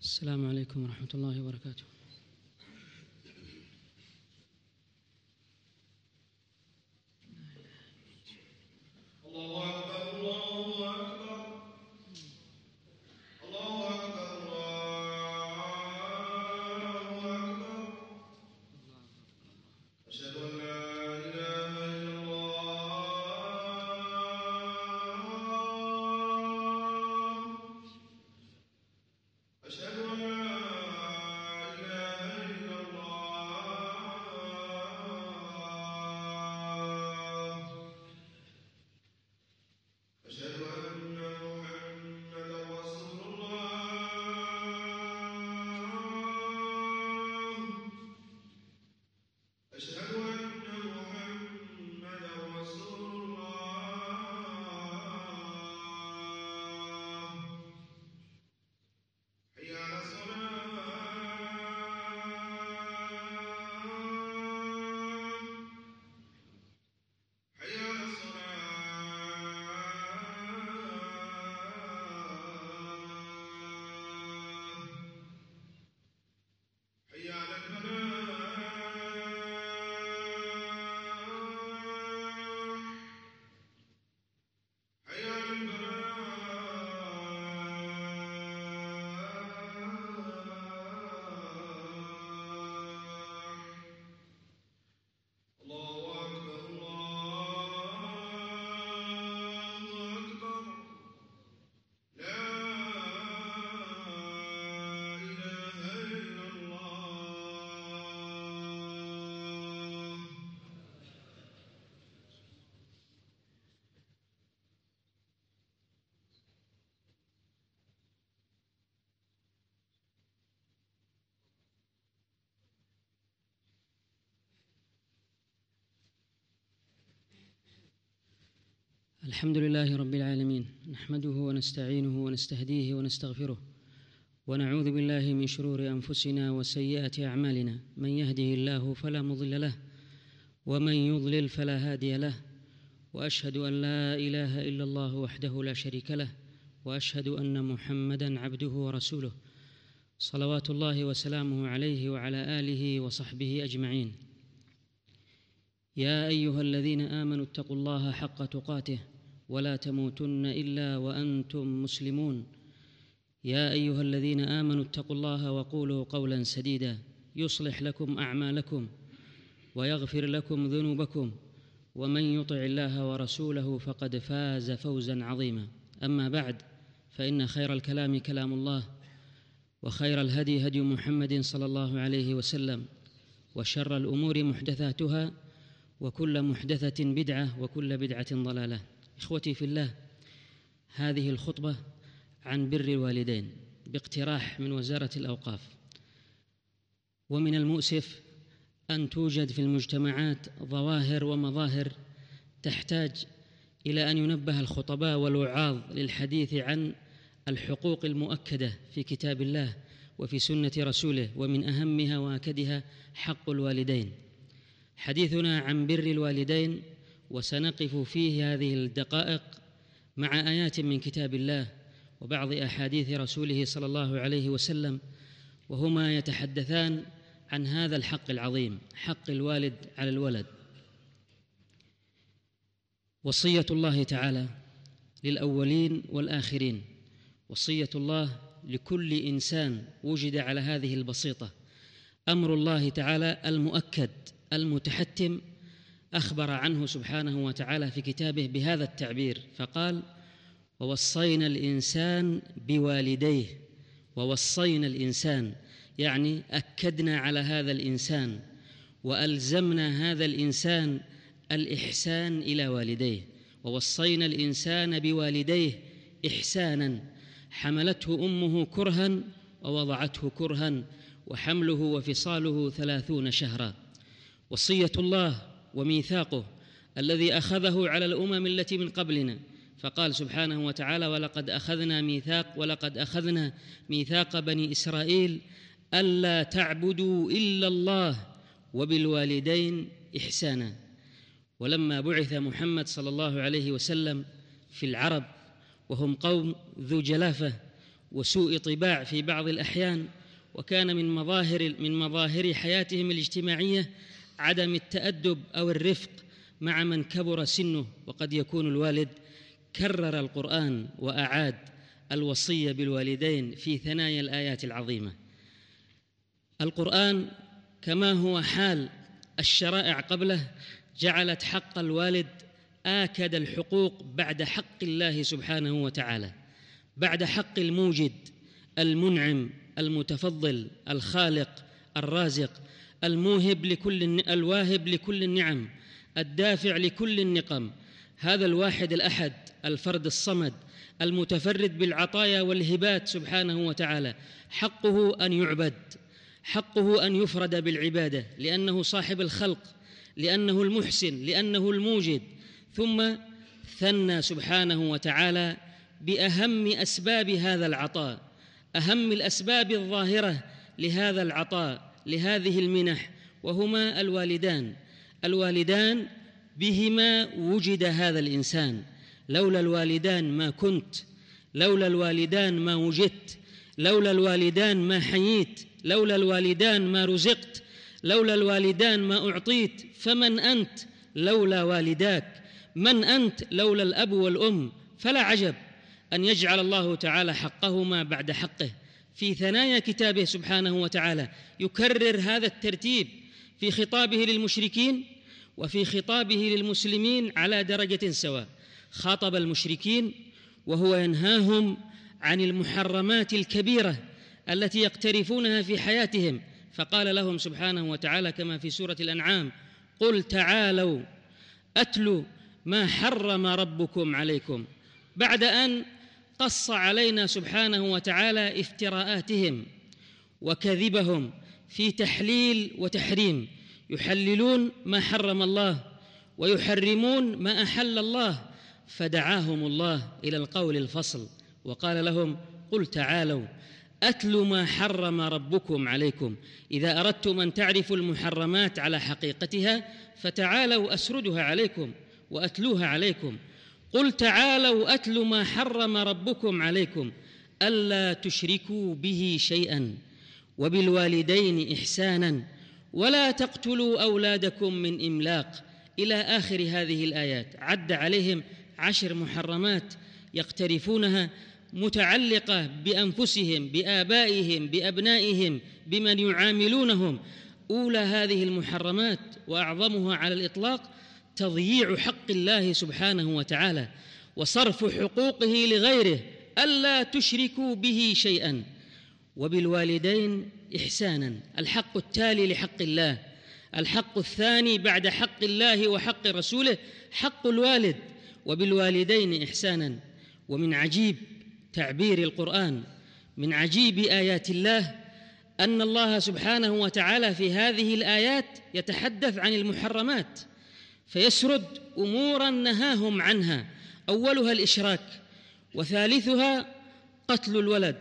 السلام عليكم ورحمة الله وبركاته. الله أكبر الله أكبر الله أكبر الله أكبر. أشهد أن لا إله إلا الله. أشهد أن لا إله إلا الله. أشهد أن محمدا رسول الله. أشهد أن محمدا رسول الله. حي على الصلاة. حي على الصلاة. حي على الفلاح. حي على الفلاح. الله أكبر الله أكبر. لا إله إلا الله. الحمد لله رب العالمين، نحمده ونستعينه ونستهديه ونستغفره، ونعوذ بالله من شرور أنفسنا وسيئات أعمالنا. من يهده الله فلا مضل له، ومن يضلل فلا هادي له، وأشهد أن لا إله إلا الله وحده لا شريك له، وأشهد أن محمدًا عبده ورسوله، صلوات الله وسلامه عليه وعلى آله وصحبه أجمعين. يا أيها الذين آمنوا اتقوا الله حق تقاته ولا تموتن إلا وأنتم مسلمون. يا أيها الذين آمنوا اتقوا الله وقولوا قولا سديدا يصلح لكم أعمالكم ويغفر لكم ذنوبكم، ومن يطع الله ورسوله فقد فاز فوزا عظيما. أما بعد، فإن خير الكلام كلام الله، وخير الهدي هدي محمد صلى الله عليه وسلم، وشر الأمور محدثاتها، وكل محدثة بدعة، وكل بدعة ضلالة. إخوتي في الله، هذه الخطبة عن بر الوالدين باقتراح من وزارة الأوقاف. ومن المؤسف أن توجد في المجتمعات ظواهر ومظاهر تحتاج إلى أن ينبه الخطباء والوعاظ للحديث عن الحقوق المؤكدة في كتاب الله وفي سنة رسوله، ومن أهمها وأكدها حق الوالدين. حديثنا عن بر الوالدين، وسنقف فيه هذه الدقائق مع آيات من كتاب الله وبعض أحاديث رسوله صلى الله عليه وسلم، وهما يتحدثان عن هذا الحق العظيم، حق الوالد على الولد. وصية الله تعالى للأولين والآخرين، وصية الله لكل إنسان وجد على هذه البسيطة. أمر الله تعالى المؤكد المتحتم أخبر عنه سبحانه وتعالى في كتابه بهذا التعبير، فقال: ووصينا الإنسان بوالديه. ووصينا الإنسان يعني أكدنا على هذا الإنسان وألزمنا هذا الإنسان الإحسان إلى والديه. ووصينا الإنسان بوالديه إحسانا، حملته أمه كرها ووضعته كرها، وحمله وفصاله 30 شهرا. وصية الله وميثاقه الذي أخذه على الأمم التي من قبلنا، فقال سبحانه وتعالى: ولقد أخذنا ميثاق بني إسرائيل ألا تعبدوا إلا الله وبالوالدين إحسانا. ولما بعث محمد صلى الله عليه وسلم في العرب وهم قوم ذو جلافة وسوء طباع في بعض الأحيان، وكان من مظاهر حياتهم الاجتماعية عدم التأدب أو الرفق مع من كبر سنه، وقد يكون الوالد كرر القرآن وأعاد الوصية بالوالدين في ثنايا الآيات العظيمة. القرآن كما هو حال الشرائع قبله جعلت حق الوالد آكد الحقوق بعد حق الله سبحانه وتعالى، بعد حق الموجد المنعم المتفضل الخالق الرازق الواهب لكل النعم الدافع لكل النقم. هذا الواحد الأحد الفرد الصمد المتفرد بالعطايا والهبات سبحانه وتعالى حقه أن يعبد، حقه أن يفرد بالعبادة، لأنه صاحب الخلق، لأنه المحسن، لأنه الموجد. ثم ثنى سبحانه وتعالى بأهم أسباب هذا العطاء، أهم الأسباب الظاهرة لهذا العطاء، لهذه المنح، وهما الوالدان بهما وجد هذا الإنسان. لولا الوالدان ما كنت، لولا الوالدان ما وجدت، لولا الوالدان ما حييت، لولا الوالدان ما رزقت، لولا الوالدان ما أعطيت. فمن أنت لولا والداك؟ من أنت لولا الأب والأم؟ فلا عجب أن يجعل الله تعالى حقهما بعد حقه. في ثنايا كتابه سبحانه وتعالى يكرر هذا الترتيب في خطابه للمشركين وفي خطابه للمسلمين على درجة سواء. خاطب المشركين وهو ينهاهم عن المحرمات الكبيرة التي يقترفونها في حياتهم، فقال لهم سبحانه وتعالى كما في سورة الأنعام: قل تعالوا أتلوا ما حرم ربكم عليكم، بعد أن قص علينا سبحانه وتعالى افتراءاتهم وكذبهم في تحليل وتحريم، يحللون ما حرم الله ويحرمون ما أحل الله، فدعاهم الله إلى القول الفصل وقال لهم: قل تعالوا أتلوا ما حرم ربكم عليكم. إذا أردتم أن تعرفوا المحرمات على حقيقتها فتعالوا أسردها عليكم وأتلوها عليكم. قل تعالوا أتلوا ما حرم ربكم عليكم ألا تشركوا به شيئا وبالوالدين إحسانا ولا تقتلوا أولادكم من إملاق، إلى آخر هذه الآيات. عد عليهم 10 محرمات يقترفونها متعلقة بأنفسهم، بآبائهم، بأبنائهم، بمن يعاملونهم. أولى هذه المحرمات وأعظمها على الإطلاق تضييع حق الله سبحانه وتعالى وصرف حقوقه لغيره، ألا تشركوا به شيئا وبالوالدين إحسانا، الحق التالي لحق الله. الحق الثاني بعد حق الله وحق رسوله حق الوالد، وبالوالدين إحسانا. ومن عجيب تعبير القرآن، من عجيب آيات الله، أن الله سبحانه وتعالى في هذه الآيات يتحدث عن المحرمات فيسرد أموراً نهاهم عنها، أولها الإشراك، وثالثها قتل الولد،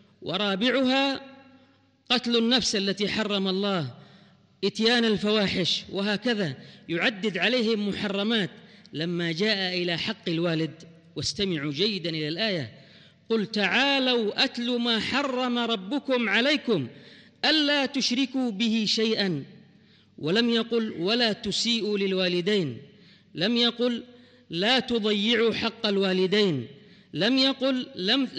ورابعها قتل النفس التي حرم الله، إتيان الفواحش، وهكذا يعدد عليهم محرمات. لما جاء إلى حق الوالد، واستمعوا جيداً إلى الآية: قل تعالوا أتلوا ما حرم ربكم عليكم ألا تشركوا به شيئا، ولم يقل ولا تسيئوا للوالدين، لم يقل لا تضيعوا حق الوالدين، لم يقل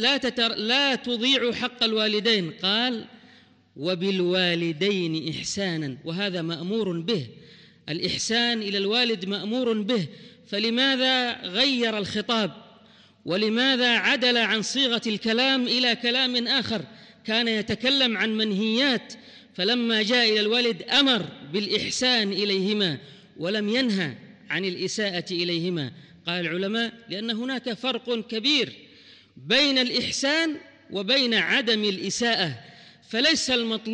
لا تضيعوا حق الوالدين، قال وبالوالدين إحسانا، وهذا مأمور به. الإحسان إلى الوالد مأمور به، فلماذا غير الخطاب؟ ولماذا عدل عن صيغة الكلام إلى كلام آخر؟ كان يتكلم عن منهيات، فلما جاء إلى الوالد أمر بالإحسان إليهما ولم ينهى عن الإساءة إليهما. قال العلماء: لأن هناك فرق كبير بين الإحسان وبين عدم الإساءة، فليس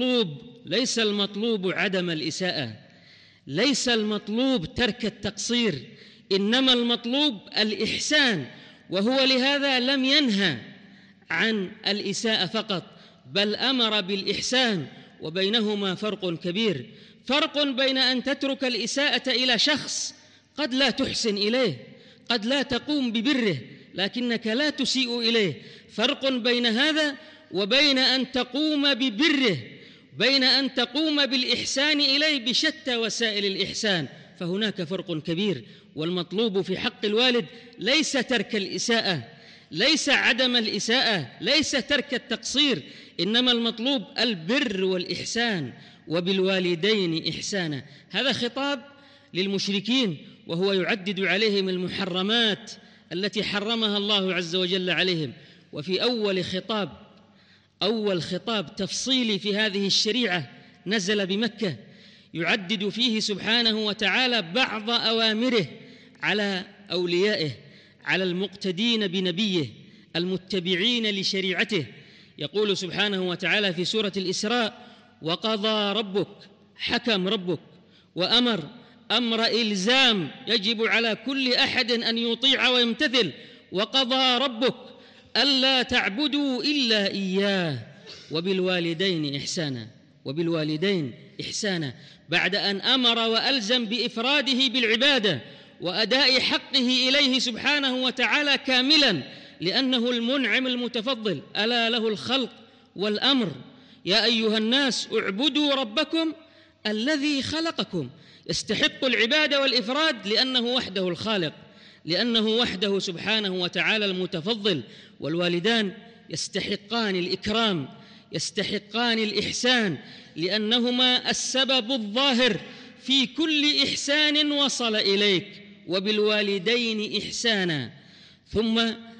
المطلوب عدم الإساءة، ليس المطلوب ترك التقصير، إنما المطلوب الإحسان. وهو لهذا لم ينهى عن الإساءة فقط، بل أمر بالإحسان، وبينهما فرق كبير. فرق بين أن تترك الإساءة إلى شخص قد لا تحسن إليه، قد لا تقوم ببره، لكنك لا تسيء إليه. فرق بين هذا وبين أن تقوم ببره، بين أن تقوم بالإحسان إليه بشتى وسائل الإحسان، فهناك فرق كبير. والمطلوب في حق الوالد ليس ترك الإساءة، ليس عدم الإساءة، ليس ترك التقصير، إنما المطلوب البر والإحسان، وبالوالدين إحسانا. هذا خطاب للمشركين، وهو يعدد عليهم المحرمات التي حرمها الله عز وجل عليهم. وفي أول خطاب تفصيلي في هذه الشريعة نزل بمكة، يعدد فيه سبحانه وتعالى بعض أوامره على أوليائه، على المقتدين بنبيه المتبعين لشريعته. يقول سبحانه وتعالى في سورة الإسراء: وقضى ربك، حكم ربك وأمر أمر إلزام يجب على كل أحد أن يطيع ويمتثل. وقضى ربك ألا تعبدوا إلا إياه وبالوالدين إحسانا، بعد أن أمر وألزم بإفراده بالعبادة وأداء حقه إليه سبحانه وتعالى كاملا، لأنه المنعم المتفضل. ألا له الخلق والأمر. يا أيها الناس اعبدوا ربكم الذي خلقكم. يستحق العبادة والإفراد لأنه وحده الخالق، لأنه وحده سبحانه وتعالى المتفضل. والوالدان يستحقان الإكرام، يستحقان الإحسان، لأنهما السبب الظاهر في كل إحسان وصل إليك. وبالوالدين إحسانا. ثم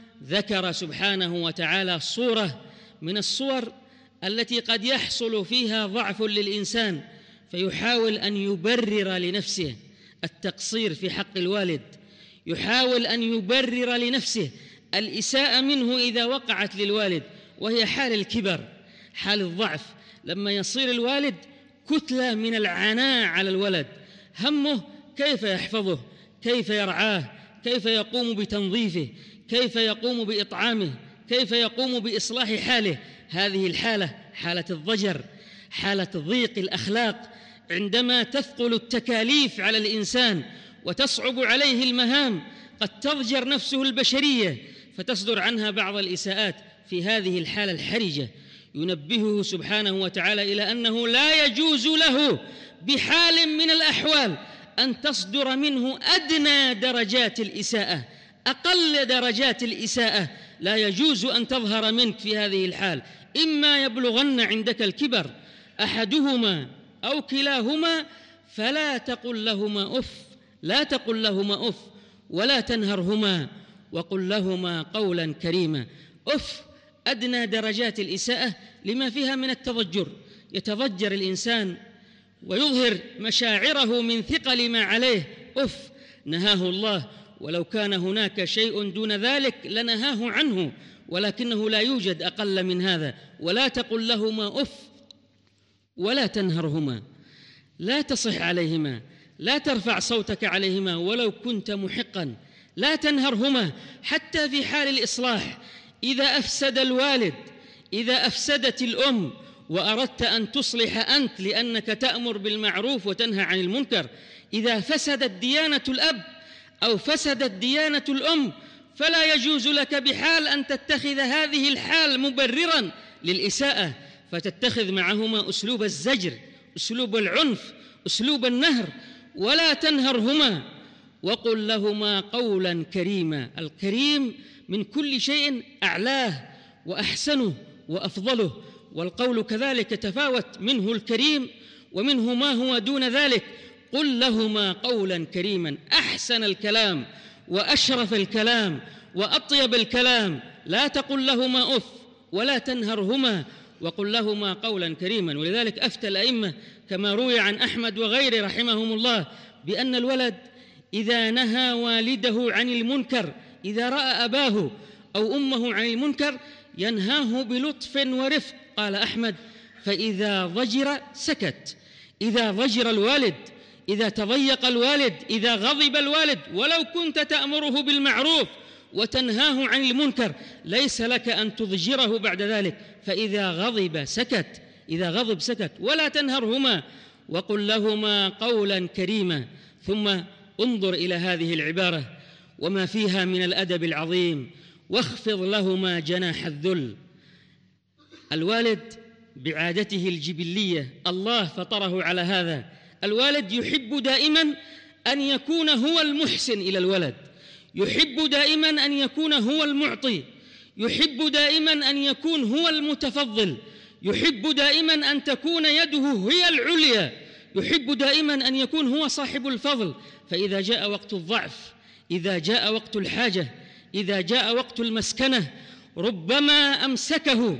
ذكر سبحانه وتعالى صورة من الصور التي قد يحصل فيها ضعف للإنسان، فيحاول أن يبرر لنفسه التقصير في حق الوالد، يحاول أن يبرر لنفسه الإساءة منه إذا وقعت للوالد، وهي حال الكبر، حال الضعف، لما يصير الوالد كتلة من العناء على الولد، همه كيف يحفظه، كيف يرعاه، كيف يقوم بتنظيفه، كيف يقوم بإطعامه، كيف يقوم بإصلاح حاله. هذه الحالة حالة الضجر، حالة ضيق الأخلاق، عندما تثقل التكاليف على الإنسان وتصعب عليه المهام، قد تضجر نفسه البشرية فتصدر عنها بعض الإساءات. في هذه الحالة الحرجة ينبهه سبحانه وتعالى إلى أنه لا يجوز له بحال من الأحوال أن تصدر منه أدنى درجات الإساءة، أقل درجات الإساءة لا يجوز أن تظهر منك في هذه الحال. إما يبلغن عندك الكبر أحدهما أو كلاهما فلا تقل لهما أف، لا تقل لهما أف ولا تنهرهما وقل لهما قولا كريما. أف أدنى درجات الإساءة لما فيها من التضجر، يتضجر الإنسان ويظهر مشاعره من ثقل ما عليه. أف نهاه الله، ولو كان هناك شيء دون ذلك لنهاه عنه، ولكنه لا يوجد أقل من هذا. ولا تقل لهما أف ولا تنهرهما، لا تصح عليهما، لا ترفع صوتك عليهما ولو كنت محقا، لا تنهرهما حتى في حال الإصلاح. إذا أفسد الوالد، إذا أفسدت الأم وأردت أن تصلح أنت لأنك تأمر بالمعروف وتنهى عن المنكر، إذا فسدت ديانة الأب أو فسدت ديانة الأم فلا يجوز لك بحال أن تتخذ هذه الحال مبرراً للإساءة، فتتخذ معهما أسلوب الزجر، أسلوب العنف، أسلوب النهر. ولا تنهرهما وقل لهما قولاً كريما. الكريم من كل شيء أعلاه وأحسنه وأفضله، والقول كذلك تفاوت، منه الكريم ومنه ما هو دون ذلك. قل لهما قولا كريما، أحسن الكلام وأشرف الكلام وأطيب الكلام. لا تقل لهما أف ولا تنهرهما وقل لهما قولا كريما. ولذلك أفتى الأئمة كما روي عن أحمد وغيره رحمهم الله بأن الولد إذا نهى والده عن المنكر، إذا رأى أباه أو أمه عن المنكر ينهاه بلطف ورفق. قال أحمد: فإذا ضجر سكت. إذا ضجر الوالد، إذا تضيق الوالد، إذا غضب الوالد، ولو كنت تأمره بالمعروف وتنهاه عن المنكر، ليس لك أن تضجره بعد ذلك. فإذا غضب سكت، إذا غضب سكت. ولا تنهرهما وقل لهما قولا كريما. ثم انظر إلى هذه العبارة وما فيها من الأدب العظيم واخفض لهما جناح الذل. الوالد بعادته الجبلية الله فطره على هذا، الوالد يحب دائما أن يكون هو المحسن إلى الولد، يحب دائما أن يكون هو المعطي، يحب دائما أن يكون هو المتفضل، يحب دائما أن تكون يده هي العليا، يحب دائما أن يكون هو صاحب الفضل. فإذا جاء وقت الضعف، إذا جاء وقت الحاجة، إذا جاء وقت المسكنة، ربما أمسكه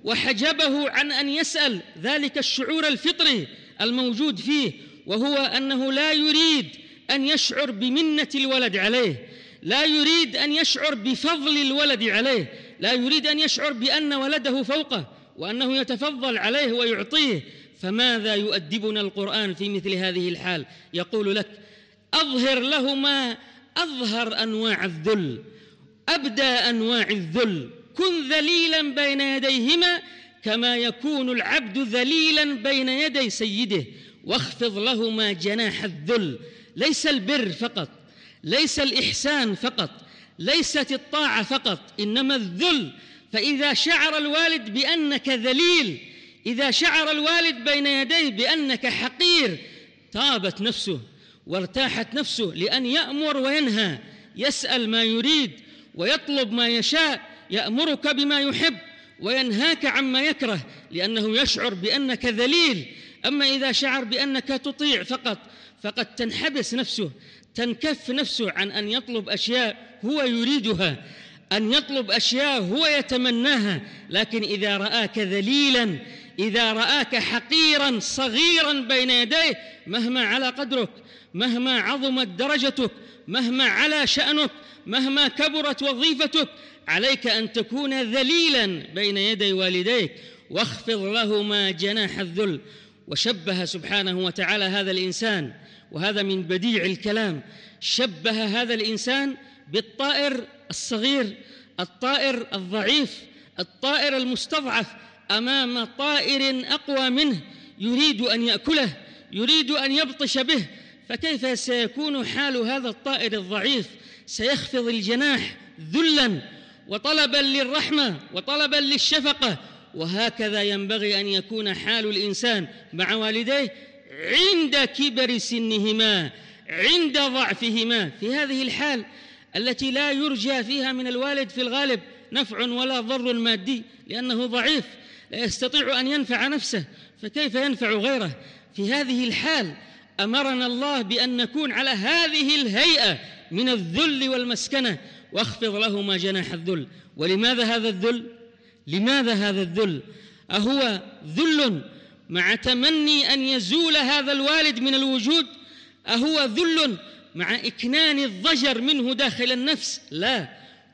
وحجبه عن أن يسأل ذلك الشعور الفطري الموجود فيه، وهو أنه لا يريد أن يشعر بمنة الولد عليه، لا يريد أن يشعر بفضل الولد عليه، لا يريد أن يشعر بأن ولده فوقه وأنه يتفضل عليه ويعطيه. فماذا يؤدبنا القرآن في مثل هذه الحال؟ يقول لك: أظهر لهما أظهر أنواع الذل، أبدى أنواع الذل، كن ذليلا بين يديهما كما يكون العبد ذليلا بين يدي سيده، واخفض لهما جناح الذل. ليس البر فقط، ليس الإحسان فقط، ليست الطاعة فقط، إنما الذل. فإذا شعر الوالد بأنك ذليل، إذا شعر الوالد بين يديه بأنك حقير، طابت نفسه وارتاحت نفسه لأن يأمر وينهى، يسأل ما يريد ويطلب ما يشاء، يأمرك بما يحب وينهاك عما يكره، لأنه يشعر بأنك ذليل. أما إذا شعر بأنك تطيع فقط، فقد تنحبس نفسه، تنكف نفسه عن أن يطلب أشياء هو يريدها، أن يطلب أشياء هو يتمناها. لكن إذا رآك ذليلا، إذا رآك حقيرا صغيرا بين يديه، مهما على قدرك، مهما عظمت درجتك، مهما علا شأنك، مهما كبرت وظيفتك، عليك أن تكون ذليلا بين يدي والديك. واخفض لهما جناح الذل. وشبه سبحانه وتعالى هذا الإنسان، وهذا من بديع الكلام، شبه هذا الإنسان بالطائر الصغير، الطائر الضعيف، الطائر المستضعف أمام طائر أقوى منه يريد أن يأكله، يريد أن يبطش به. فكيف سيكون حال هذا الطائر الضعيف؟ سيخفض الجناح ذلاً وطلباً للرحمة وطلباً للشفقة. وهكذا ينبغي أن يكون حال الإنسان مع والديه عند كبر سنهما، عند ضعفهما، في هذه الحال التي لا يرجى فيها من الوالد في الغالب نفع ولا ضر مادي، لأنه ضعيف لا يستطيع أن ينفع نفسه، فكيف ينفع غيره؟ في هذه الحال أمرنا الله بأن نكون على هذه الهيئة من الذل والمسكنة. واخفض لهما جناح الذل. ولماذا هذا الذل؟ لماذا هذا الذل؟ أهو ذل مع تمني أن يزول هذا الوالد من الوجود؟ أهو ذل مع إكنان الضجر منه داخل النفس؟ لا،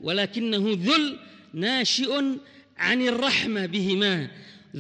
ولكنه ذل ناشئ عن الرحمة بهما،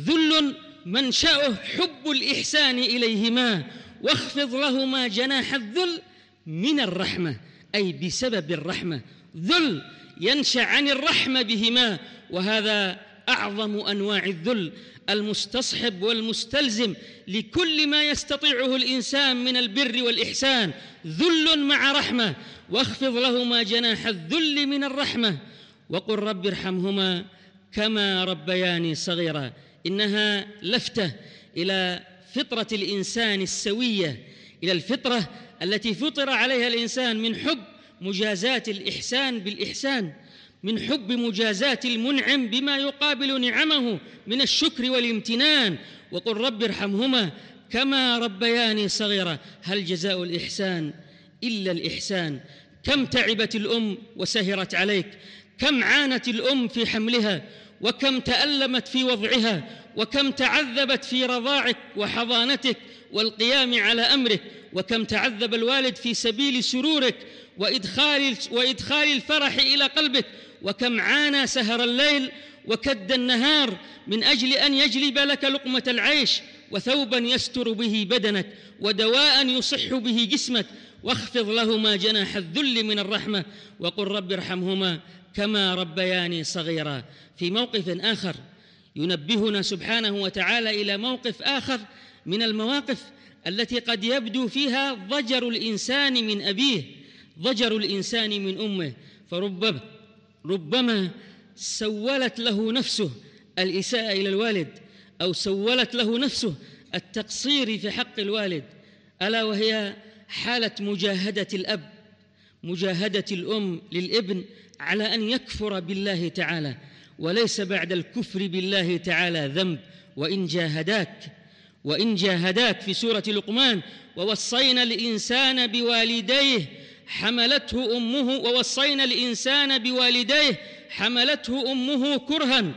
ذل منشأه حب الإحسان إليهما. واخفض لهما جناح الذل من الرحمة، أي بسبب الرحمة، ذل ينشأ عن الرحمة بهما. وهذا أعظم أنواع الذل، المستصحب والمستلزم لكل ما يستطيعه الإنسان من البر والإحسان، ذل مع رحمة. واخفض لهما جناح الذل من الرحمة وقل رب ارحمهما كما ربياني صغيرا. إنها لفتة إلى فطرة الإنسان السوية، إلى الفطرة التي فطر عليها الإنسان من حب مجازاة الإحسان بالإحسان، من حب مجازاة المنعم بما يقابل نعمه من الشكر والامتنان. وقل رب ارحمهما كما ربياني صغيرا. هل جزاء الإحسان إلا الإحسان؟ كم تعبت الأم وسهرت عليك، كم عانت الأم في حملها، وكم تألمت في وضعها، وكم تعذبت في رضاعك وحضانتك والقيام على أمرك، وكم تعذب الوالد في سبيل سرورك وإدخال الفرح إلى قلبك، وكم عانى سهر الليل وكد النهار من أجل أن يجلب لك لقمة العيش وثوبا يستر به بدنك ودواء يصح به جسمك. واخفض لهما جناح الذل من الرحمة وقل رب ارحمهما كما ربياني صغيرا. في موقف آخر ينبهنا سبحانه وتعالى إلى موقف آخر من المواقف التي قد يبدو فيها ضجر الإنسان من أبيه، ضجر الإنسان من أمه. ربما سولت له نفسه الإساءة إلى الوالد، أو سولت له نفسه التقصير في حق الوالد، ألا وهي حالة مجاهدة الأب، مجاهدة الأم للابن على أن يكفر بالله تعالى، وليس بعد الكفر بالله تعالى ذنب. وإن جاهداك في سورة لقمان: ووصينا الإنسان بوالديه حملته أمه كرها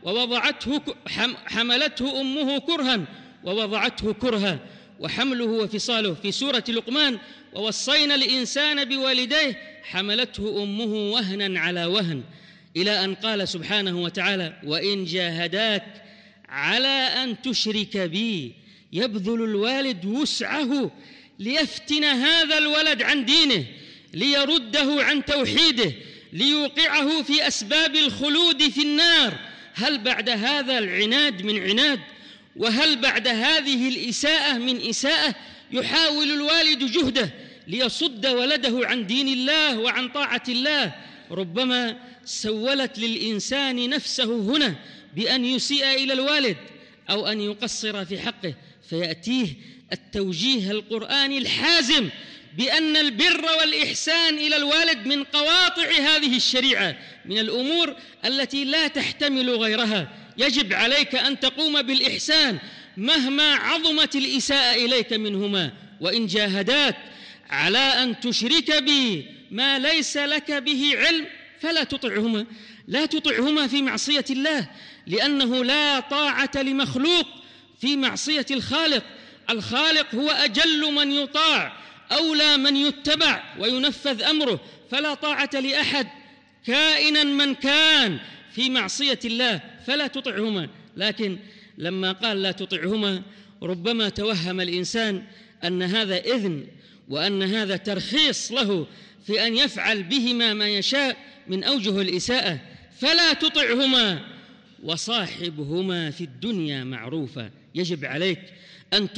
ووضعته كرها وحمله وفصاله. في سورة لقمان: ووصينا الإنسان بوالديه حملته أمه وهنا على وهن، إلى أن قال سبحانه وتعالى: وإن جاهداك على أن تشرك بي. يبذل الوالد وسعه ليفتن هذا الولد عن دينه، ليرده عن توحيده، ليوقعه في أسباب الخلود في النار. هل بعد هذا العناد من عناد؟ وهل بعد هذه الإساءة من إساءة؟ يحاول الوالد جهده ليصد ولده عن دين الله وعن طاعة الله. ربما سولت للإنسان نفسه هنا بأن يسيء إلى الوالد أو أن يقصر في حقه، فيأتيه التوجيه القرآني الحازم بأن البر والإحسان إلى الوالد من قواطع هذه الشريعة، من الأمور التي لا تحتمل غيرها. يجب عليك أن تقوم بالإحسان مهما عظمت الإساءة إليك منهما. وإن جاهداك على أن تشرك بي ما ليس لك به علم فلا تطعهما. لا تطعهما في معصية الله، لأنه لا طاعة لمخلوق في معصية الخالق. الخالق هو أجل من يطاع، أولى من يتبع وينفذ أمره، فلا طاعة لأحد كائنا من كان في معصية الله، فلا تطعهما. لكن لما قال لا تطعهما ربما توهم الإنسان أن هذا إذن، وأن هذا ترخيص له في أن يفعل بهما ما يشاء من أوجه الإساءة. فلا تطعهما وصاحبهما في الدنيا معروفا. يجب عليك أن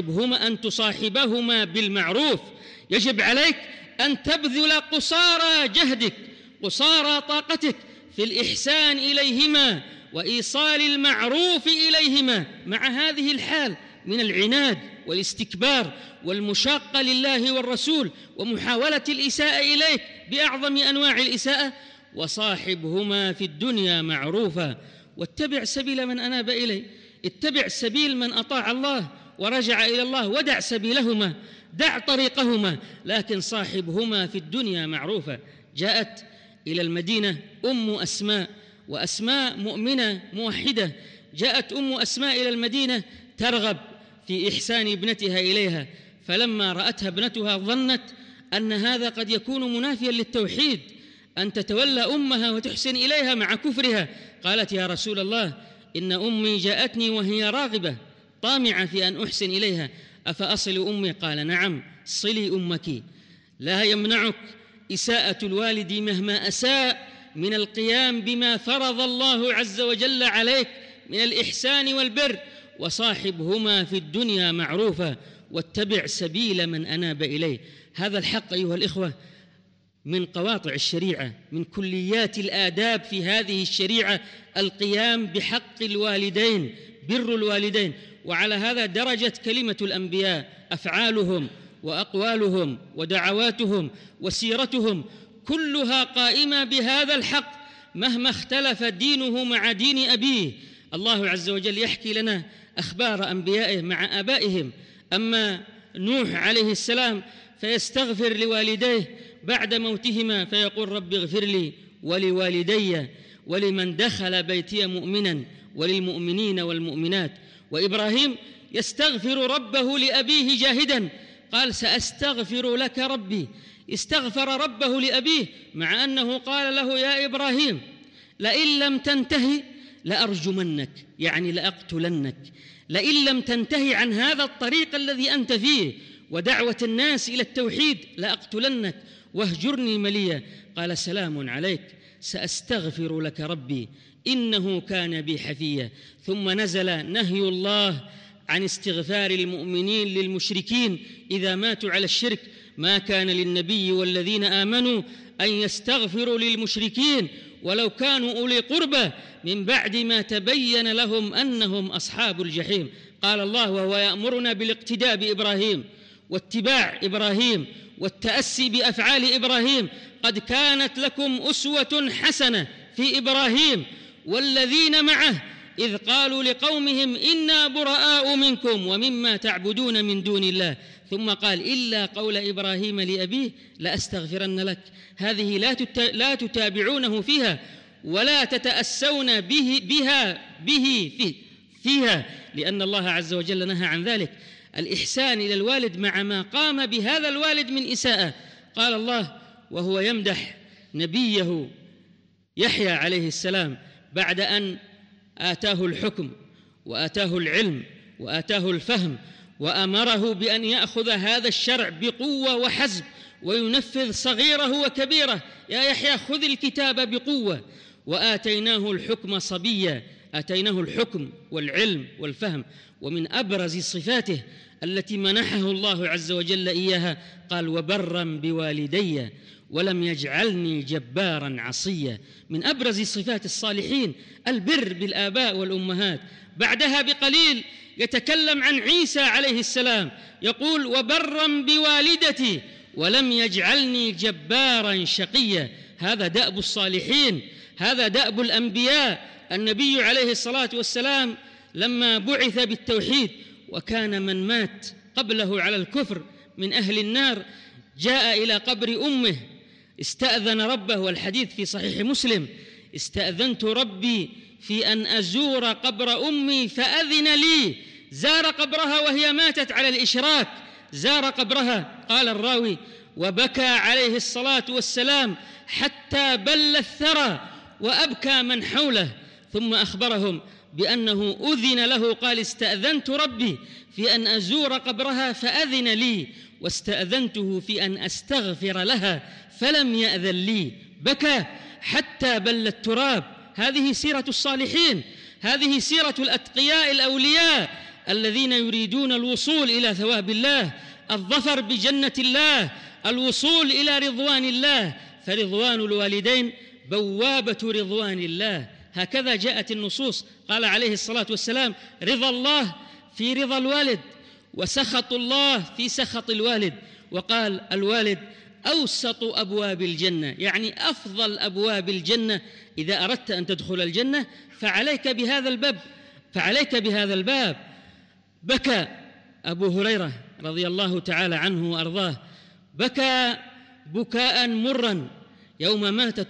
تصاحبهما بالمعروف. يجب عليك أن تبذل قصارى جهدك، قصارى طاقتك في الإحسان إليهما وإيصال المعروف إليهما، مع هذه الحال من العناد والاستكبار والمشاقة لله والرسول ومحاولة الإساءة إليك بأعظم أنواع الإساءة. وصاحبهما في الدنيا معروفا واتبع سبيل من أناب إلي. اتبع سبيل من أطاع الله ورجع إلى الله، ودع سبيلهما، دع طريقهما، لكن صاحبهما في الدنيا معروفا. جاءت إلى المدينة أم أسماء، وأسماء مؤمنة موحدة. جاءت أم أسماء إلى المدينة ترغب في إحسان ابنتها إليها، فلما رأتها ابنتها ظنت أن هذا قد يكون منافيا للتوحيد، أن تتولى أمها وتحسن إليها مع كفرها. قالت: يا رسول الله، إن أمي جاءتني وهي راغبة طامعة في أن أحسن إليها، أفأصل أمي؟ قال: نعم، صلي أمك. لا يمنعك إساءة الوالد مهما أساء من القيام بما فرض الله عز وجل عليك من الإحسان والبر. وصاحبهما في الدنيا معروفا واتبع سبيل من أناب إليه. هذا الحق أيها الإخوة من قواطع الشريعة، من كليات الآداب في هذه الشريعة، القيام بحق الوالدين، بر الوالدين. وعلى هذا درجت كلمة الأنبياء، أفعالهم وأقوالهم ودعواتهم وسيرتهم كلها قائمة بهذا الحق مهما اختلف دينه مع دين أبيه. الله عز وجل يحكي لنا أخبار أنبيائه مع آبائهم. أما نوح عليه السلام فيستغفر لوالديه بعد موتهما فيقول: رب اغفر لي ولوالدي ولمن دخل بيتي مؤمنا وللمؤمنين والمؤمنات. وإبراهيم يستغفر ربه لأبيه جاهدا، قال: سأستغفر لك ربي. استغفر ربه لأبيه مع أنه قال له: يا إبراهيم، لئن لم تنتهي لأرجمنك، يعني لأقتلنك، لئن لم تنتهي عن هذا الطريق الذي أنت فيه ودعوة الناس إلى التوحيد لأقتلنك واهجرني مليا. قال: سلام عليك، سأستغفر لك ربي إنه كان بي حفيا. ثم نزل نهي الله عن استغفار المؤمنين للمشركين إذا ماتوا على الشرك: ما كان للنبي والذين آمنوا أن يستغفروا للمشركين ولو كانوا أولي قربى من بعد ما تبين لهم أنهم أصحاب الجحيم. قال الله وهو يأمرنا بالاقتداء بإبراهيم واتباع إبراهيم والتأسي بأفعال إبراهيم: قد كانت لكم أسوة حسنة في إبراهيم والذين معه إذ قالوا لقومهم إنا براء منكم ومما تعبدون من دون الله. ثم قال: إلا قول إبراهيم لأبيه لأستغفرن لك. هذه لا تتابعونه فيها ولا تتأسون فيها لأن الله عز وجل نهى عن ذلك. الإحسان إلى الوالد مع ما قام بهذا الوالد من إساءة. قال الله وهو يمدح نبيه يحيى عليه السلام بعد أن آتاه الحكم وآتاه العلم وآتاه الفهم وأمره بأن يأخذ هذا الشرع بقوة وحزم وينفذ صغيره وكبيره: يا يحيى خذ الكتاب بقوة. وآتيناه الحكم صبيا، آتيناه الحكم والعلم والفهم. ومن أبرز صفاته التي منحه الله عز وجل إياها قال: وبرا بوالدي ولم يجعلني جبارا عصيا. من أبرز صفات الصالحين البر بالآباء والأمهات. بعدها بقليل يتكلم عن عيسى عليه السلام يقول: وبرا بوالدتي ولم يجعلني جبارا شقيا. هذا دأب الصالحين، هذا دأب الأنبياء. النبي عليه الصلاة والسلام لما بعث بالتوحيد وكان من مات قبله على الكفر من أهل النار جاء إلى قبر أمه استأذن ربه، والحديث في صحيح مسلم: استأذنت ربي في أن أزور قبر أمي فأذن لي. زار قبرها وهي ماتت على الإشراك، زار قبرها. قال الراوي: وبكى عليه الصلاة والسلام حتى بل الثرى وأبكى من حوله. ثم أخبرهم بأنه أذن له. قال: استأذنت ربي في أن أزور قبرها فأذن لي، واستأذنته في أن أستغفر لها فلم يأذن لي. بكى حتى بل التراب. هذه سيرة الصالحين، هذه سيرة الأتقياء الأولياء الذين يريدون الوصول إلى ثواب الله، الظفر بجنة الله، الوصول إلى رضوان الله. فرضوان الوالدين بوابة رضوان الله. هكذا جاءت النصوص. قال عليه الصلاة والسلام: رضا الله في رضا الوالد وسخط الله في سخط الوالد. وقال: الوالد أوسط أبواب الجنة، يعني أفضل أبواب الجنة. إذا أردت أن تدخل الجنة فعليك بهذا الباب. بكى أبو هريرة رضي الله تعالى عنه وأرضاه، بكى بكاء مرا يوم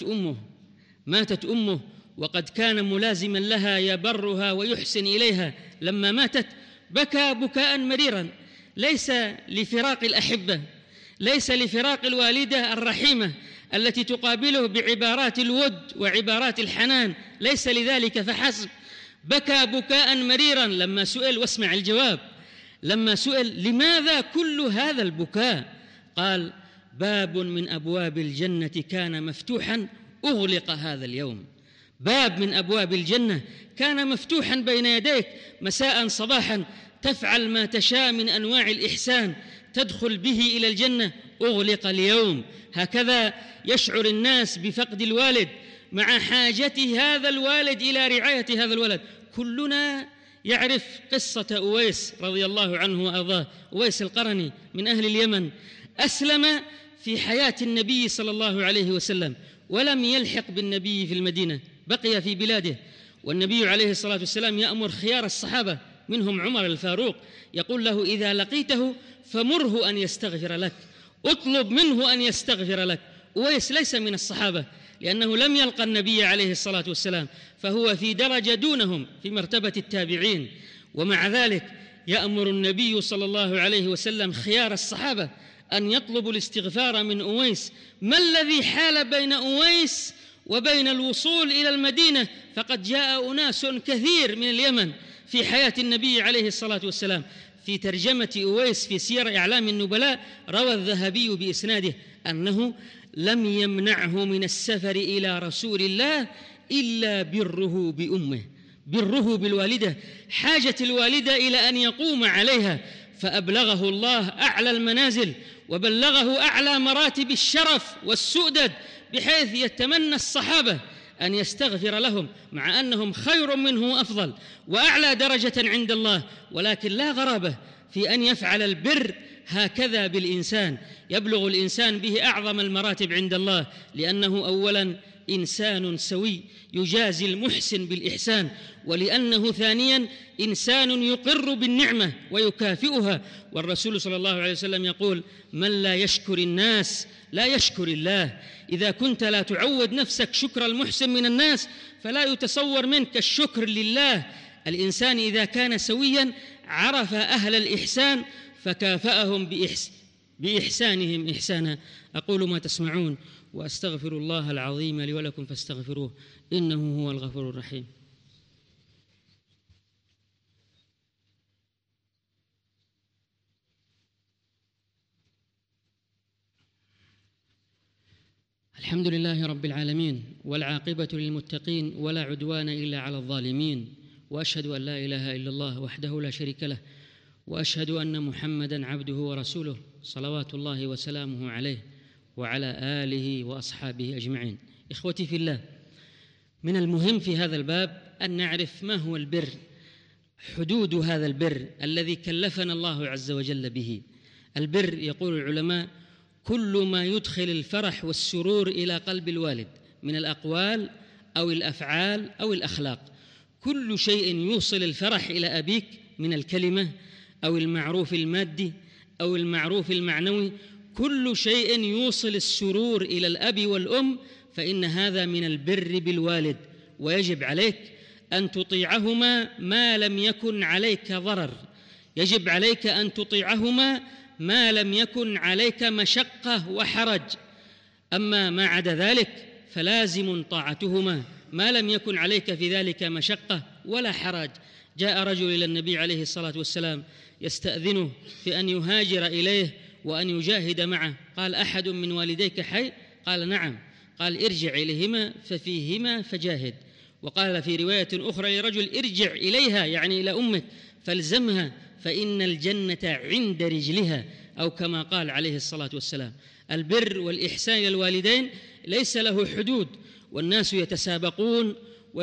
ماتت أمه وقد كان ملازما لها يبرها ويحسن إليها. لما ماتت بكى بكاء مريرا، ليس لفراق الأحبة، ليس لفراق الوالدة الرحيمة التي تقابله بعبارات الود وعبارات الحنان، ليس لذلك فحسب. بكى بكاء مريرا لما سئل، واسمع الجواب، لما سئل لماذا كل هذا البكاء؟ قال: باب من أبواب الجنة كان مفتوحا أغلق هذا اليوم. باب من أبواب الجنة كان مفتوحا بين يديك مساء صباحا، تفعل ما تشاء من أنواع الإحسان تدخل به إلى الجنة، أغلق اليوم. هكذا يشعر الناس بفقد الوالد مع حاجة هذا الوالد إلى رعاية هذا الولد. كلنا يعرف قصة أويس رضي الله عنه وأرضاه. أويس القرني من أهل اليمن، أسلم في حياة النبي صلى الله عليه وسلم ولم يلحق بالنبي في المدينة، بقي في بلاده. والنبي عليه الصلاة والسلام يأمر خيار الصحابة منهم عمر الفاروق، يقول له: إذا لقيته فمره أن يستغفر لك، اطلب منه أن يستغفر لك. أويس ليس من الصحابة لأنه لم يلقى النبي عليه الصلاة والسلام، فهو في درجة دونهم في مرتبة التابعين. ومع ذلك يأمر النبي صلى الله عليه وسلم خيار الصحابة أن يطلبوا الاستغفار من أويس. ما الذي حال بين أويس وبين الوصول إلى المدينة؟ فقد جاء أناس كثير من اليمن في حياة النبي عليه الصلاة والسلام. في ترجمة أويس في سير إعلام النبلاء روى الذهبي بإسناده أنه لم يمنعه من السفر إلى رسول الله إلا بره بأمه، بره بالوالدة، حاجة الوالدة إلى أن يقوم عليها، فأبلغه الله أعلى المنازل وبلغه أعلى مراتب الشرف والسؤدد، بحيث يتمنى الصحابة أن يستغفر لهم مع أنهم خير منه وأفضل وأعلى درجة عند الله، ولكن لا غرابة في أن يفعل البر هكذا بالإنسان، يبلغ الإنسان به أعظم المراتب عند الله، لأنه أولاً إنسان سوي يجازي المحسن بالإحسان، ولأنه ثانياً إنسان يقر بالنعمة ويكافئها. والرسول صلى الله عليه وسلم يقول: من لا يشكر الناس لا يشكر الله. إذا كنت لا تعود نفسك شكر المحسن من الناس فلا يتصور منك الشكر لله. الإنسان إذا كان سوياً عرف أهل الإحسان فكافأهم بإحسانهم إحسانا. أقول ما تسمعون وأستغفر الله العظيم لي ولكم فاستغفروه إنه هو الغفور الرحيم. الحمد لله رب العالمين، والعاقبة للمتقين، ولا عدوان إلا على الظالمين، وأشهد أن لا إله إلا الله وحده لا شريك له، وأشهد أن محمدًا عبده ورسوله صلوات الله وسلامه عليه وعلى آله وأصحابه أجمعين. إخوتي في الله، من المهم في هذا الباب أن نعرف ما هو البر، حدود هذا البر الذي كلفنا الله عز وجل به. البر يقول العلماء كل ما يدخل الفرح والسرور إلى قلب الوالد من الأقوال أو الأفعال أو الأخلاق. كل شيء يوصل الفرح إلى أبيك من الكلمة أو المعروف المادي أو المعروف المعنوي، كل شيء يوصل السرور إلى الأب والأم فإن هذا من البر بالوالد، ويجب عليك أن تطيعهما ما لم يكن عليك ضرر، يجب عليك أن تطيعهما ما لم يكن عليك مشقة وحرج. أما ما عدا ذلك فلازم طاعتهما ما لم يكن عليك في ذلك مشقة ولا حرج. جاء رجل إلى النبي عليه الصلاة والسلام يستأذنه في أن يهاجر إليه وأن يجاهد معه، قال: أحد من والديك حي؟ قال: نعم. قال: ارجع إليهما ففيهما فجاهد. وقال في رواية أخرى لرجل: ارجع إليها يعني إلى أمك فالزمها فإن الجنة عند رجلها، أو كما قال عليه الصلاة والسلام. البر والإحسان إلى الوالدين ليس له حدود، والناس يتسابقون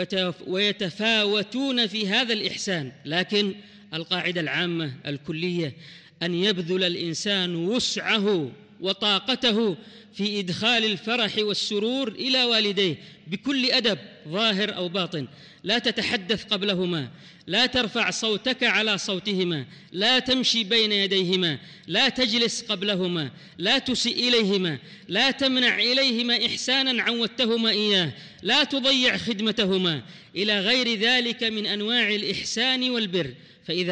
ويتفاوتون في هذا الإحسان، لكن القاعدة العامة الكلية أن يبذل الإنسان وسعه وطاقته في إدخال الفرح والسرور إلى والديه بكل أدب ظاهر أو باطن. لا تتحدث قبلهما، لا ترفع صوتك على صوتهما، لا تمشي بين يديهما، لا تجلس قبلهما، لا تسيء إليهما، لا تمنع إليهما إحسانا عودتهما إياه، لا تضيع خدمتهما، إلى غير ذلك من أنواع الإحسان والبر. فإذا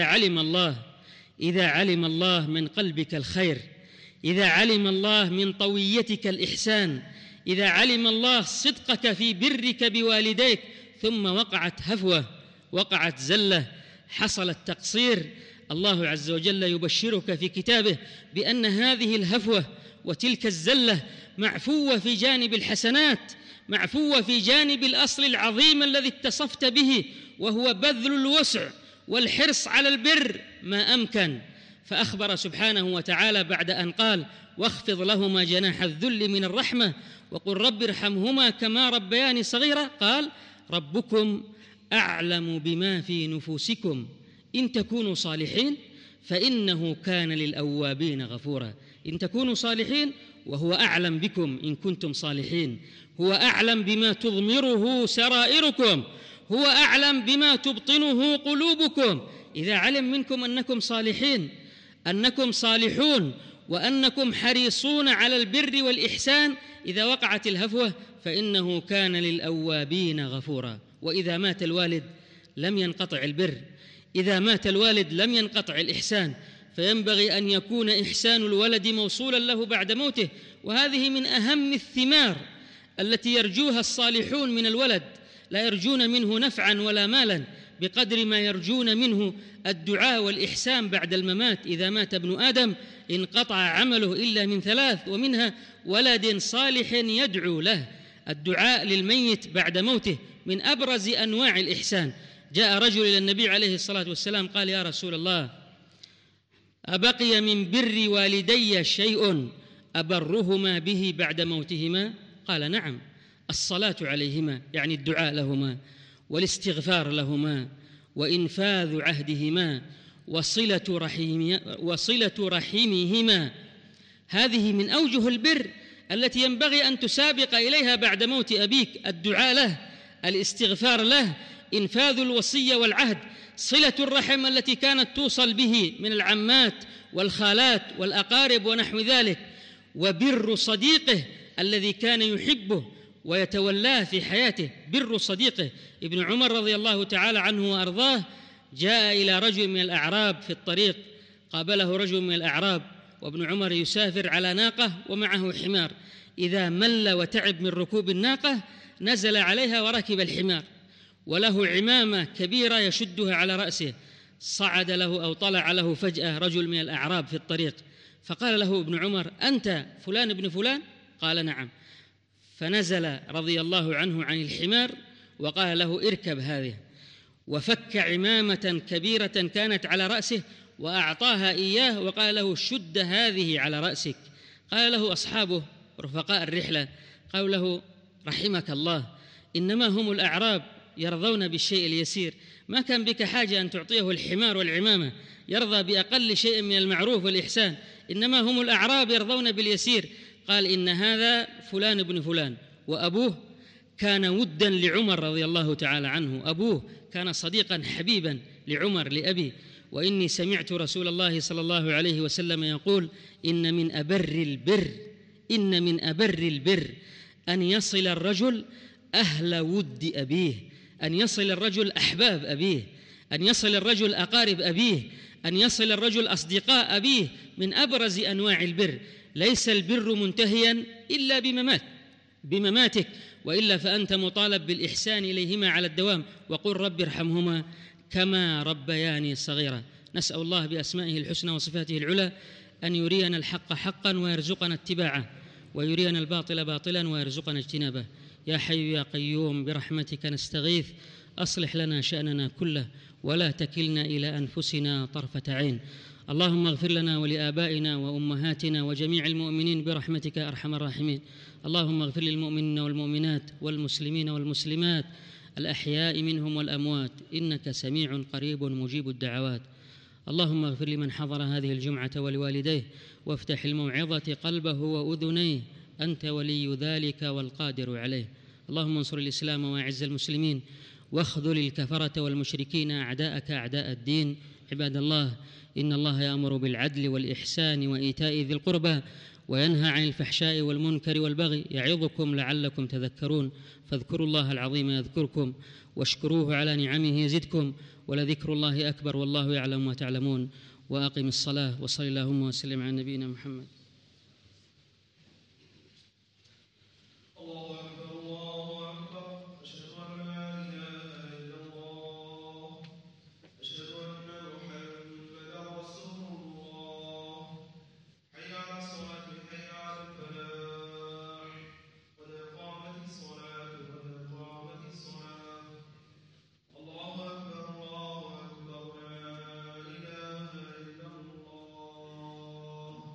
علم الله من قلبك الخير، إذا علم الله من طويتك الإحسان، إذا علم الله صدقك في برك بوالديك، ثم وقعت هفوة، وقعت زلة، حصل التقصير، الله عز وجل يبشرك في كتابه بأن هذه الهفوة وتلك الزلة معفوة في جانب الحسنات، معفوة في جانب الأصل العظيم الذي اتصفت به، وهو بذل الوسع والحرص على البر ما أمكن. فأخبر سبحانه وتعالى بعد أن قال: واخفض لهما جناح الذل من الرحمة وقل رب ارحمهما كما ربياني صغيرا، قال: ربكم أعلم بما في نفوسكم إن تكونوا صالحين فإنه كان للأوابين غفورا. إن تكونوا صالحين وهو أعلم بكم إن كنتم صالحين، هو أعلم بما تضمره سرائركم، هو أعلم بما تبطنه قلوبكم. إذا علم منكم أنكم صالحين، أنكم صالحون، وأنكم حريصون على البر والإحسان، إذا وقعت الهفوة فإنه كان للأوابين غفورا. وإذا مات الوالد لم ينقطع البر، إذا مات الوالد لم ينقطع الإحسان، فينبغي أن يكون إحسان الولد موصولا له بعد موته. وهذه من أهم الثمار التي يرجوها الصالحون من الولد، لا يرجون منه نفعا ولا مالا بقدر ما يرجون منه الدعاء والإحسان بعد الممات. إذا مات ابن آدم انقطع عمله إلا من ثلاث، ومنها ولد صالح يدعو له. الدعاء للميت بعد موته من أبرز أنواع الإحسان. جاء رجل إلى النبي عليه الصلاة والسلام قال: يا رسول الله، أبقي من بر والدي شيء أبرهما به بعد موتهما؟ قال: نعم. الصلاة عليهما يعني الدعاء لهما والاستغفار لهما وإنفاذ عهدهما وصلة رحمهما. هذه من أوجه البر التي ينبغي أن تسابق إليها بعد موت أبيك: الدعاء له، الاستغفار له، إنفاذ الوصية والعهد، صلة الرحم التي كانت توصل به من العمات والخالات والأقارب ونحو ذلك، وبر صديقه الذي كان يحبه ويتولاه في حياته. بر صديقه. ابن عمر رضي الله تعالى عنه وأرضاه جاء إلى رجل من الأعراب في الطريق، قابله رجل من الأعراب وابن عمر يسافر على ناقة ومعه حمار، إذا مل وتعب من ركوب الناقة نزل عليها وركب الحمار، وله عمامة كبيرة يشدها على رأسه. صعد له أو طلع له فجأة رجل من الأعراب في الطريق، فقال له ابن عمر: أنت فلان ابن فلان؟ قال: نعم. فنزل رضي الله عنه عن الحمار وقال له: اركب هذه، وفك عمامة كبيرة كانت على رأسه وأعطاها إياه وقال له: شد هذه على رأسك. قال له أصحابه رفقاء الرحلة، قالوا له: رحمك الله، إنما هم الأعراب يرضون بالشيء اليسير، ما كان بك حاجة أن تعطيه الحمار والعمامة، يرضى بأقل شيء من المعروف والإحسان، إنما هم الأعراب يرضون باليسير. قال: إن هذا فلان ابن فلان. وأبوه كان ودا لعمر رضي الله تعالى عنه، أبوه كان صديقا حبيبا لعمر لأبي. وإني سمعت رسول الله صلى الله عليه وسلم يقول: إن من أبر البر أن يصل الرجل أهل ود أبيه، أن يصل الرجل أحباب أبيه، أن يصل الرجل أقارب أبيه، أن يصل الرجل أصدقاء أبيه، من أبرز أنواع البر. ليس البر منتهيا إلا بمماتك، وإلا فأنت مطالب بالإحسان إليهما على الدوام. وقل رب ارحمهما كما ربياني صغيرا. نسأل الله بأسمائه الحسنى وصفاته العلى أن يرينا الحق حقا ويرزقنا اتباعه، ويرينا الباطل باطلا ويرزقنا اجتنابه. يا حي يا قيوم برحمتك نستغيث، أصلح لنا شأننا كله ولا تكلنا إلى أنفسنا طرفة عين. اللهم اغفر لنا ولآبائنا وأمهاتنا وجميع المؤمنين برحمتك أرحم الراحمين. اللهم اغفر للمؤمنين والمؤمنات والمسلمين والمسلمات الأحياء منهم والأموات، إنك سميع قريب مجيب الدعوات. اللهم اغفر لمن حضر هذه الجمعة ولوالديه، وافتح الموعظة قلبه وأذنيه، أنت ولي ذلك والقادر عليه. اللهم انصر الإسلام وأعز المسلمين، واخذل الكفرة والمشركين أعداءك أعداء الدين. عباد الله، إن الله يأمر بالعدل والإحسان وإيتاء ذي القربى وينهى عن الفحشاء والمنكر والبغي، يعظكم لعلكم تذكرون. فاذكروا الله العظيم يذكركم، واشكروه على نعمه يزدكم، ولذكر الله أكبر والله يعلم ما تعلمون. وأقم الصلاة وصل اللهم وسلم على نبينا محمد. الله أكبر الله أكبر، أشهد أن لا إله إلا الله، أشهد أن محمدا رسول الله. حي على الصلاة حي على الفلاح، قد قامت الصلاة قد قامت الصلاة. الله أكبر لا إله إلا الله.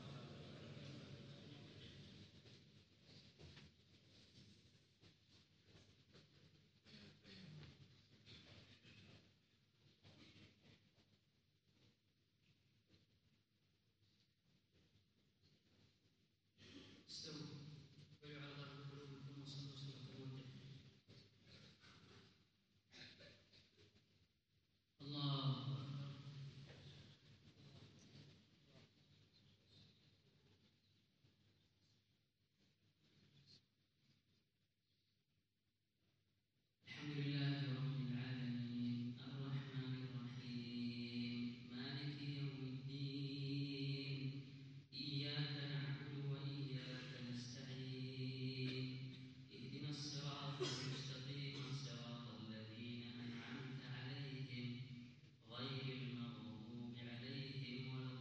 الحمد لله رب العالمين الرحمن الرحيم مالك يوم الدين إياك نعبد وإياك نستعين اهدنا الصراط المستقيم صراط الذين أنعمت عليهم غير المغضوب عليهم ولا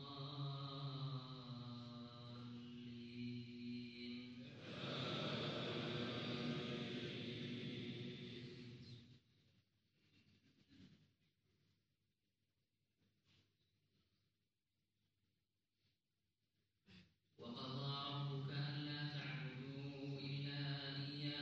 الضالين. وقضى ربك ألا تعبدوا إلا إياه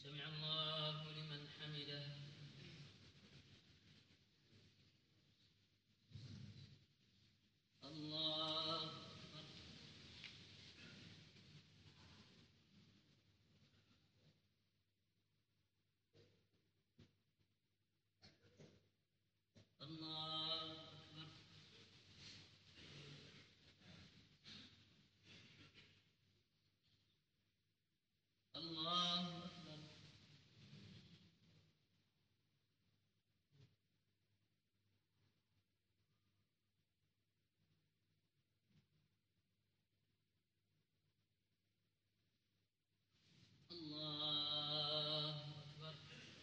سمع الله لمن حمده. الله أكبر. الله أكبر. الله أكبر. الله أكبر.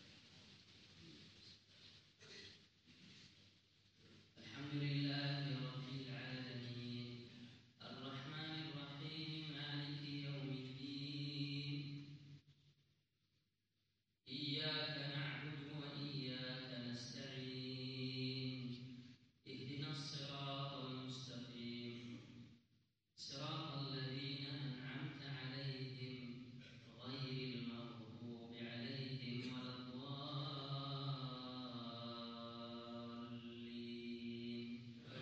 الحمد لله رب العالمين الرحمن الرحيم مالك يوم الدين إياك نعبد وإياك نستعين اهدنا الصراط المستقيم صراط الذين أنعمت عليهم غير المغضوب عليهم ولا الضالين.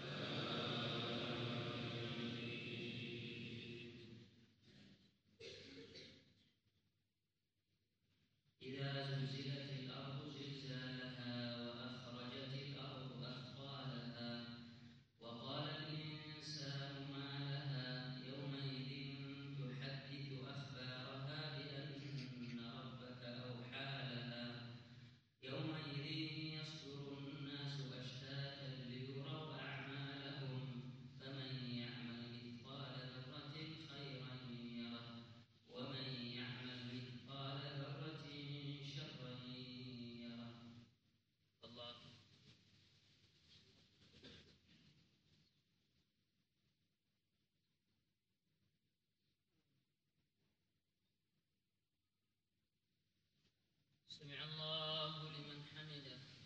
إذا زلزلت الأرض زلزالها وأخرجت الأرض أثقالها وقال الإنسان ما لها يومئذ تحدث أخبارها بأن ربك أوحى لها يومئذ يصدر الناس أشتاتا ليروا أعمالهم فمن يعمل مثقال ذرة خيرا يره ومن يعمل مثقال ذرة شرا يره. الله. سمع الله لمن حمده.